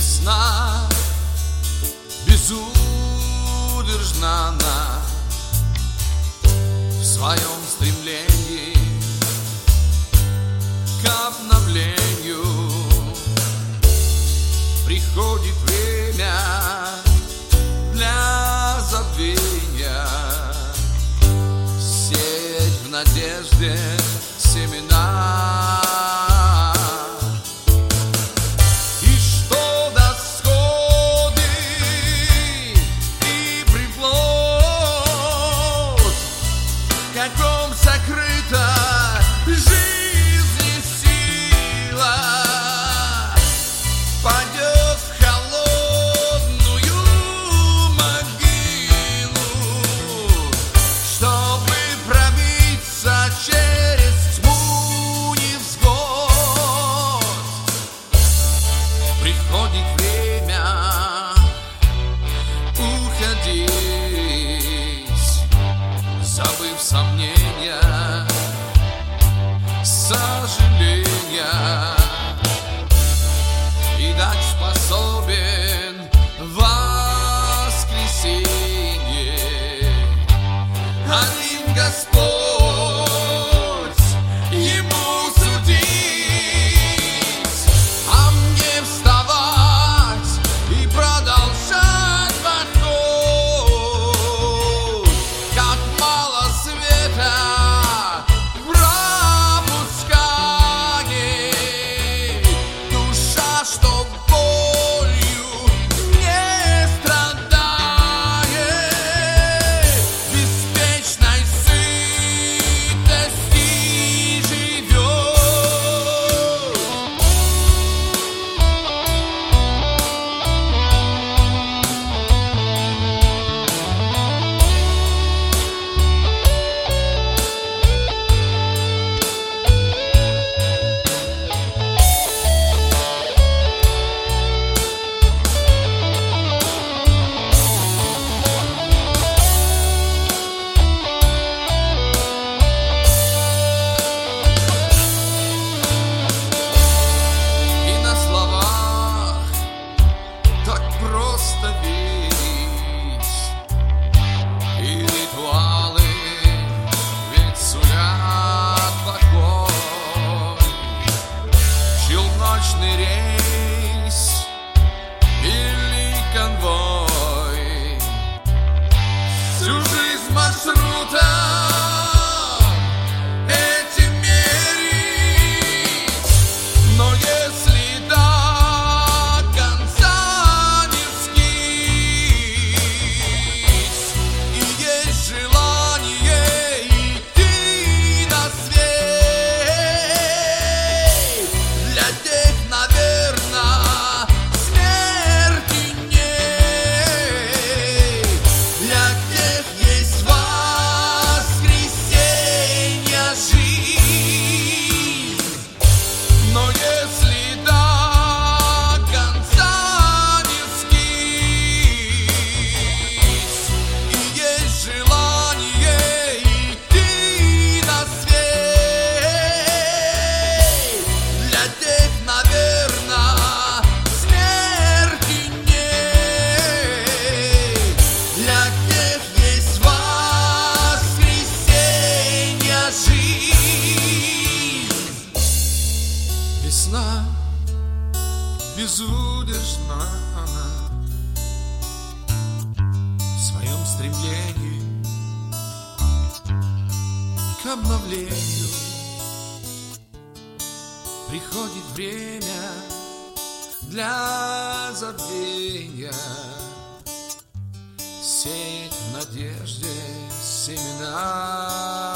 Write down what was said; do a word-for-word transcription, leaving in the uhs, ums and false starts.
Весна безудержна она в своем стремлении к обновлению. Приходит время для забвения, сеять в надежде семена. Сокрыта жизни сила, падет в холодную могилу, чтобы пробиться через тьму невзгод. Приходит время уходить, забыв сомнения, сожаления, и дать способен воскресенье. Один Господь, Ему судить, а мне вставать и продолжать подход. Как мало света рейс или конвой, всю жизнь маршрута этим мерить. Но если до конца не скис и есть желание идти на свет, для тех, наверное, смерти нет. Для тех есть воскресенье, жизнь. Но если до конца не скис и есть желание идти на свет, для тех, наверное, смерти нет. Для тех есть воскресенье, жизнь. Весна безудержна она в своем стремлении к обновлению. Приходит время для забвения, сеять в надежде семена.